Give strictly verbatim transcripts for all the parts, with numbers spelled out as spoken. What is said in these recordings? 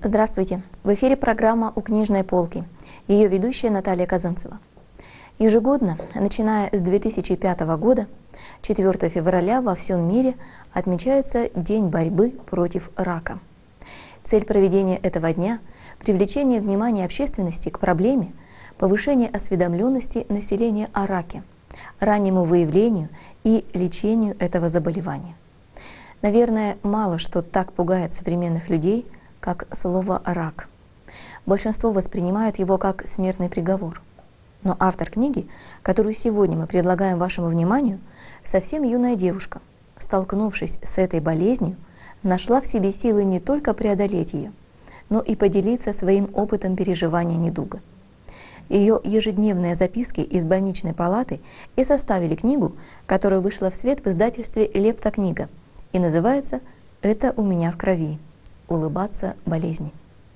Здравствуйте! В эфире программа «У книжной полки». Ее ведущая Наталья Казанцева. Ежегодно, начиная с две тысячи пятого года, четвёртого февраля во всем мире отмечается День борьбы против рака. Цель проведения этого дня – привлечение внимания общественности к проблеме, повышение осведомленности населения о раке, раннему выявлению и лечению этого заболевания. Наверное, мало что так пугает современных людей, как слово «рак». Большинство воспринимают его как смертный приговор. Но автор книги, которую сегодня мы предлагаем вашему вниманию, совсем юная девушка, столкнувшись с этой болезнью, нашла в себе силы не только преодолеть ее, но и поделиться своим опытом переживания недуга. Ее ежедневные записки из больничной палаты и составили книгу, которая вышла в свет в издательстве «Лептокнига» и называется «Это у меня в крови. Улыбаться болезни».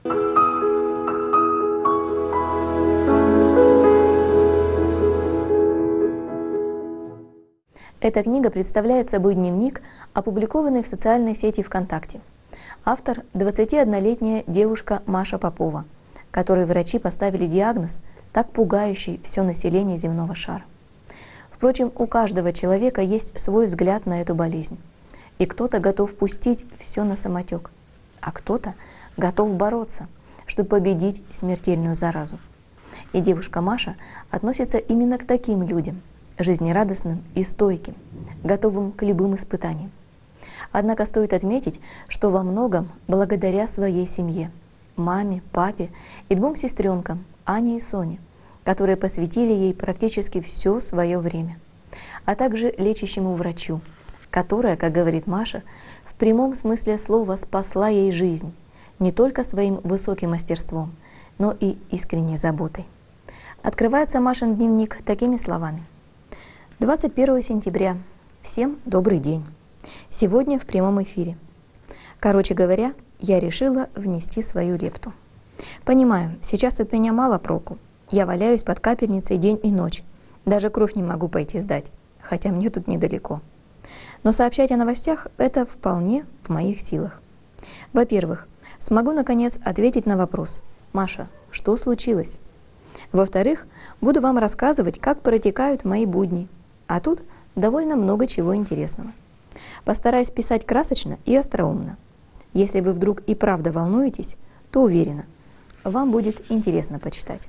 Эта книга представляет собой дневник, опубликованный в социальной сети ВКонтакте. Автор – двадцатиоднолетняя девушка Маша Попова, которой врачи поставили диагноз, так пугающий все население земного шара. Впрочем, у каждого человека есть свой взгляд на эту болезнь. И кто-то готов пустить все на самотек, а кто-то готов бороться, чтобы победить смертельную заразу. И девушка Маша относится именно к таким людям, жизнерадостным и стойким, готовым к любым испытаниям. Однако стоит отметить, что во многом благодаря своей семье, маме, папе и двум сестренкам, Ане и Соне, которые посвятили ей практически все свое время, а также лечащему врачу, которая, как говорит Маша, в прямом смысле слова спасла ей жизнь не только своим высоким мастерством, но и искренней заботой. Открывается Машин дневник такими словами. двадцать первого сентября. Всем добрый день. Сегодня в прямом эфире. Короче говоря, я решила внести свою лепту. Понимаю, сейчас от меня мало проку. Я валяюсь под капельницей день и ночь. Даже кровь не могу пойти сдать, хотя мне тут недалеко. Но сообщать о новостях – это вполне в моих силах. Во-первых, смогу наконец ответить на вопрос: «Маша, что случилось?» Во-вторых, буду вам рассказывать, как протекают мои будни. А тут довольно много чего интересного. Постараюсь писать красочно и остроумно. Если вы вдруг и правда волнуетесь, то уверена, вам будет интересно почитать.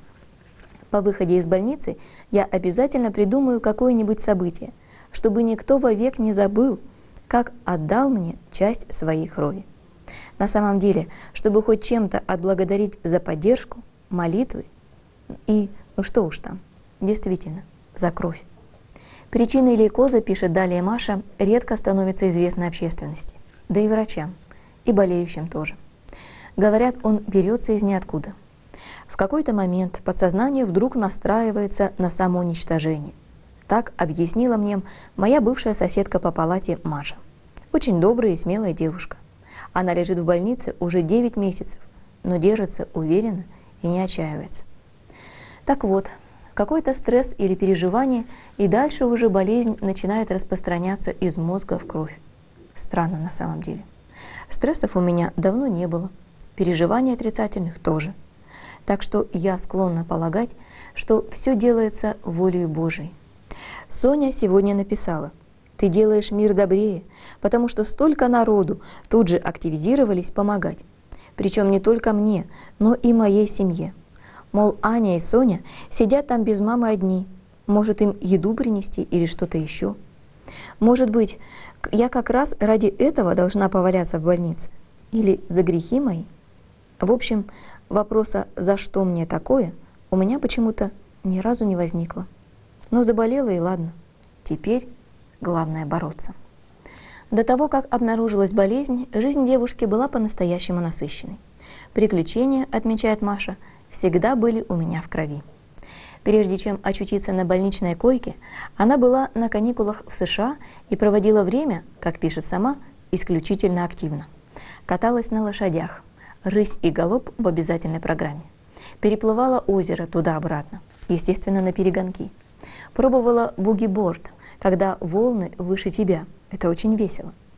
По выходе из больницы я обязательно придумаю какое-нибудь событие, чтобы никто вовек не забыл, как отдал мне часть своей крови. На самом деле, чтобы хоть чем-то отблагодарить за поддержку, молитвы и, ну что уж там, действительно, за кровь. Причиной лейкоза, пишет далее Маша, редко становится известной общественности, да и врачам, и болеющим тоже. Говорят, он берется из ниоткуда. В какой-то момент подсознание вдруг настраивается на самоуничтожение. Так объяснила мне моя бывшая соседка по палате Маша. Очень добрая и смелая девушка. Она лежит в больнице уже девять месяцев, но держится уверенно и не отчаивается. Так вот, какой-то стресс или переживание, и дальше уже болезнь начинает распространяться из мозга в кровь. Странно на самом деле. Стрессов у меня давно не было, переживаний отрицательных тоже. Так что я склонна полагать, что все делается волею Божией. Соня сегодня написала: «Ты делаешь мир добрее, потому что столько народу тут же активизировались помогать. Причем не только мне, но и моей семье. Мол, Аня и Соня сидят там без мамы одни. Может, им еду принести или что-то еще? Может быть, я как раз ради этого должна поваляться в больнице? Или за грехи мои?» В общем, вопроса «за что мне такое?» у меня почему-то ни разу не возникло. Но заболела и ладно. Теперь главное бороться. До того, как обнаружилась болезнь, жизнь девушки была по-настоящему насыщенной. Приключения, отмечает Маша, всегда были у меня в крови. Прежде чем очутиться на больничной койке, она была на каникулах в США и проводила время, как пишет сама, исключительно активно. Каталась на лошадях, рысь и галоп в обязательной программе. Переплывала озеро туда-обратно, естественно, на перегонки. Пробовала буги-борд, когда волны выше тебя. Это очень весело.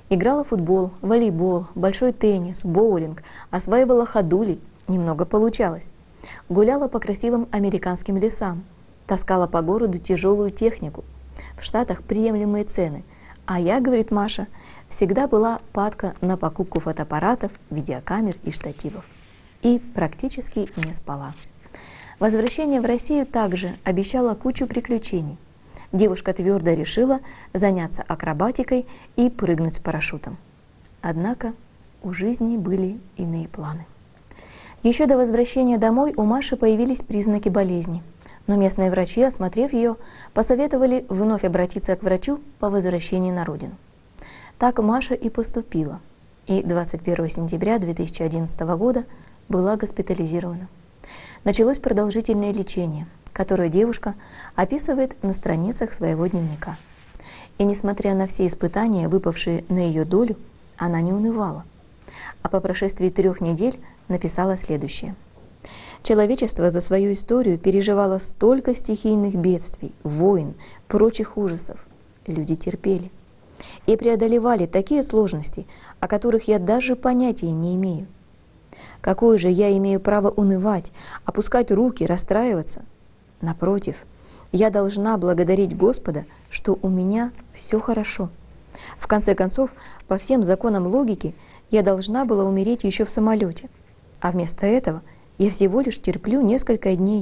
Играла в футбол, волейбол, большой теннис, боулинг, осваивала ходули, немного получалось. Гуляла по красивым американским лесам, таскала по городу тяжелую технику. В Штатах приемлемые цены, а я, говорит Маша, всегда была падка на покупку фотоаппаратов, видеокамер и штативов. И практически не спала. Возвращение в Россию также обещало кучу приключений. Девушка твердо решила заняться акробатикой и прыгнуть с парашютом. Однако у жизни были иные планы. Еще до возвращения домой у Маши появились признаки болезни, но местные врачи, осмотрев ее, посоветовали вновь обратиться к врачу по возвращении на родину. Так Маша и поступила, и двадцать первого сентября две тысячи одиннадцатого года была госпитализирована. Началось продолжительное лечение, которое девушка описывает на страницах своего дневника. И несмотря на все испытания, выпавшие на ее долю, она не унывала. А по прошествии трех недель написала следующее. Человечество за свою историю переживало столько стихийных бедствий, войн, прочих ужасов. Люди терпели и преодолевали такие сложности, о которых я даже понятия не имею. Какое же я имею право унывать, опускать руки, расстраиваться? Напротив, я должна благодарить Господа, что у меня все хорошо. В конце концов, по всем законам логики, я должна была умереть еще в самолете, а вместо этого я всего лишь терплю несколько дней.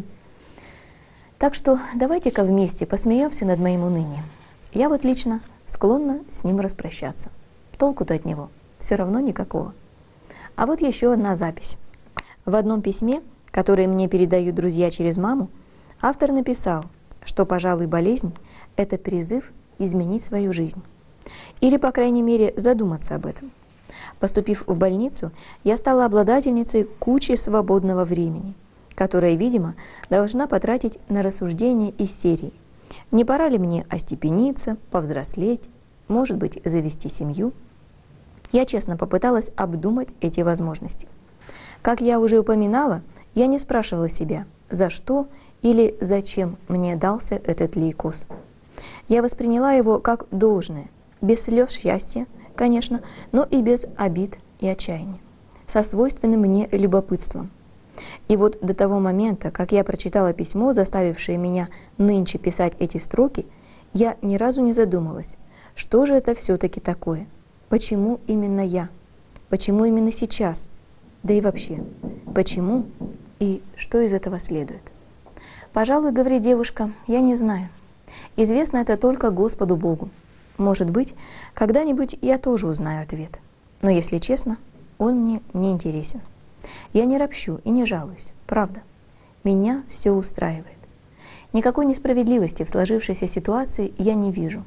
Так что давайте-ка вместе посмеемся над моим унынием. Я вот лично склонна с ним распрощаться. Толку-то от него все равно никакого. А вот еще одна запись. В одном письме, которое мне передают друзья через маму, автор написал, что, пожалуй, болезнь – это призыв изменить свою жизнь. Или, по крайней мере, задуматься об этом. Поступив в больницу, я стала обладательницей кучи свободного времени, которое, видимо, должна потратить на рассуждения из серии «Не пора ли мне остепениться, повзрослеть, может быть, завести семью?» Я честно попыталась обдумать эти возможности. Как я уже упоминала, я не спрашивала себя, за что или зачем мне дался этот лейкоз. Я восприняла его как должное, без слез счастья, конечно, но и без обид и отчаяния, со свойственным мне любопытством. И вот до того момента, как я прочитала письмо, заставившее меня нынче писать эти строки, я ни разу не задумалась, что же это все-таки такое, почему именно я, почему именно сейчас, да и вообще, почему и что из этого следует. Пожалуй, говорит девушка, я не знаю. Известно это только Господу Богу. Может быть, когда-нибудь я тоже узнаю ответ. Но, если честно, он мне не интересен. Я не ропщу и не жалуюсь, правда. Меня все устраивает. Никакой несправедливости в сложившейся ситуации я не вижу.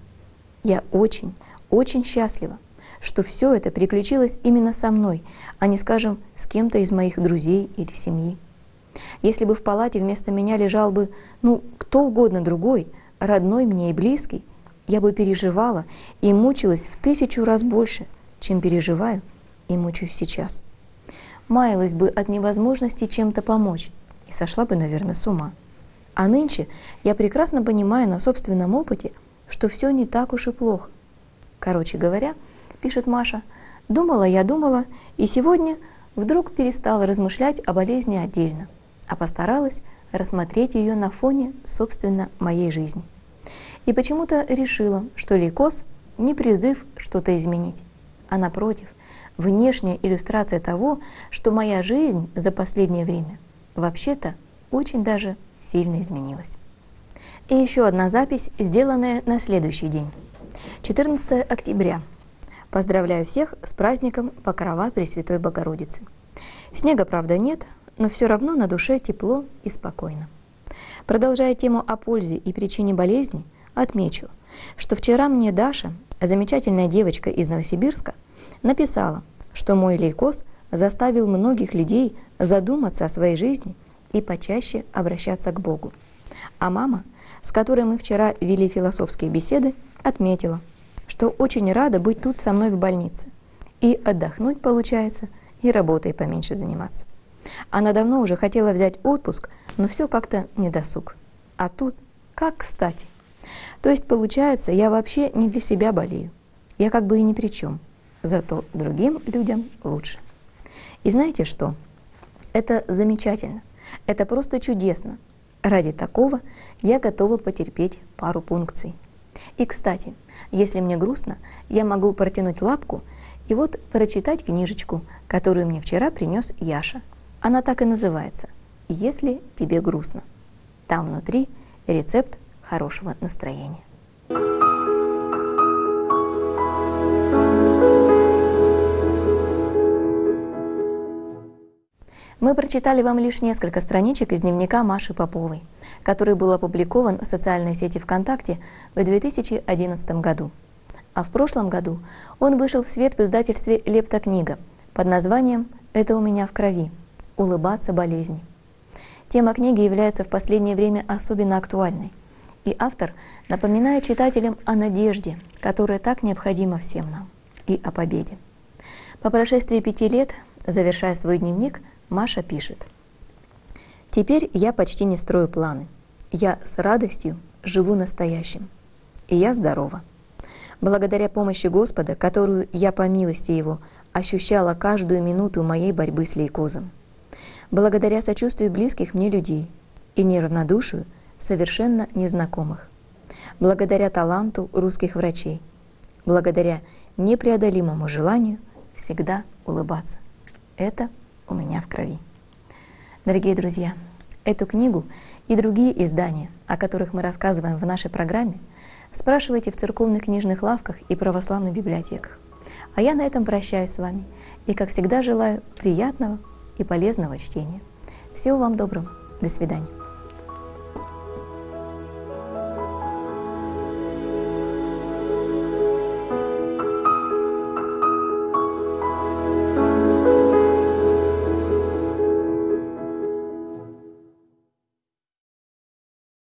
Я очень, очень счастлива, что все это приключилось именно со мной, а не, скажем, с кем-то из моих друзей или семьи. Если бы в палате вместо меня лежал бы, ну, кто угодно другой, родной мне и близкий, я бы переживала и мучилась в тысячу раз больше, чем переживаю и мучаюсь сейчас. Маялась бы от невозможности чем-то помочь и сошла бы, наверное, с ума. А нынче я прекрасно понимаю на собственном опыте, что все не так уж и плохо. Короче говоря, пишет Маша, думала я думала, и сегодня вдруг перестала размышлять о болезни отдельно, а постаралась рассмотреть ее на фоне, собственно, моей жизни. И почему-то решила, что лейкоз не призыв что-то изменить, а напротив, внешняя иллюстрация того, что моя жизнь за последнее время вообще-то очень даже сильно изменилась. И еще одна запись, сделанная на следующий день. четырнадцатого октября. Поздравляю всех с праздником Покрова Пресвятой Богородицы. Снега, правда, нет, но все равно на душе тепло и спокойно. Продолжая тему о пользе и причине болезни, отмечу, что вчера мне Даша, замечательная девочка из Новосибирска, написала, что мой лейкоз заставил многих людей задуматься о своей жизни и почаще обращаться к Богу. А мама, с которой мы вчера вели философские беседы, отметила, что очень рада быть тут со мной в больнице. И отдохнуть получается, и работой поменьше заниматься. Она давно уже хотела взять отпуск, но все как-то недосуг. А тут как кстати. То есть, получается, я вообще не для себя болею. Я как бы и ни при чем. зато другим людям лучше. И знаете что? Это замечательно, это просто чудесно. Ради такого я готова потерпеть пару пункций. И, кстати, если мне грустно, я могу протянуть лапку и вот прочитать книжечку, которую мне вчера принес Яша. Она так и называется «Если тебе грустно». Там внутри рецепт хорошего настроения. Мы прочитали вам лишь несколько страничек из дневника Маши Поповой, который был опубликован в социальной сети ВКонтакте в две тысячи одиннадцатом году. А в прошлом году он вышел в свет в издательстве «Лептокнига» под названием «Это у меня в крови. Улыбаться болезни». Тема книги является в последнее время особенно актуальной, и автор напоминает читателям о надежде, которая так необходима всем нам, и о победе. По прошествии пяти лет, завершая свой дневник, Маша пишет: «Теперь я почти не строю планы. Я с радостью живу настоящим. И я здорова. Благодаря помощи Господа, которую я по милости Его ощущала каждую минуту моей борьбы с лейкозом. Благодаря сочувствию близких мне людей и неравнодушию совершенно незнакомых. Благодаря таланту русских врачей. Благодаря непреодолимому желанию всегда улыбаться. Это у меня в крови». Дорогие друзья, эту книгу и другие издания, о которых мы рассказываем в нашей программе, спрашивайте в церковных книжных лавках и православных библиотеках. А я на этом прощаюсь с вами и, как всегда, желаю приятного и полезного чтения. Всего вам доброго. До свидания.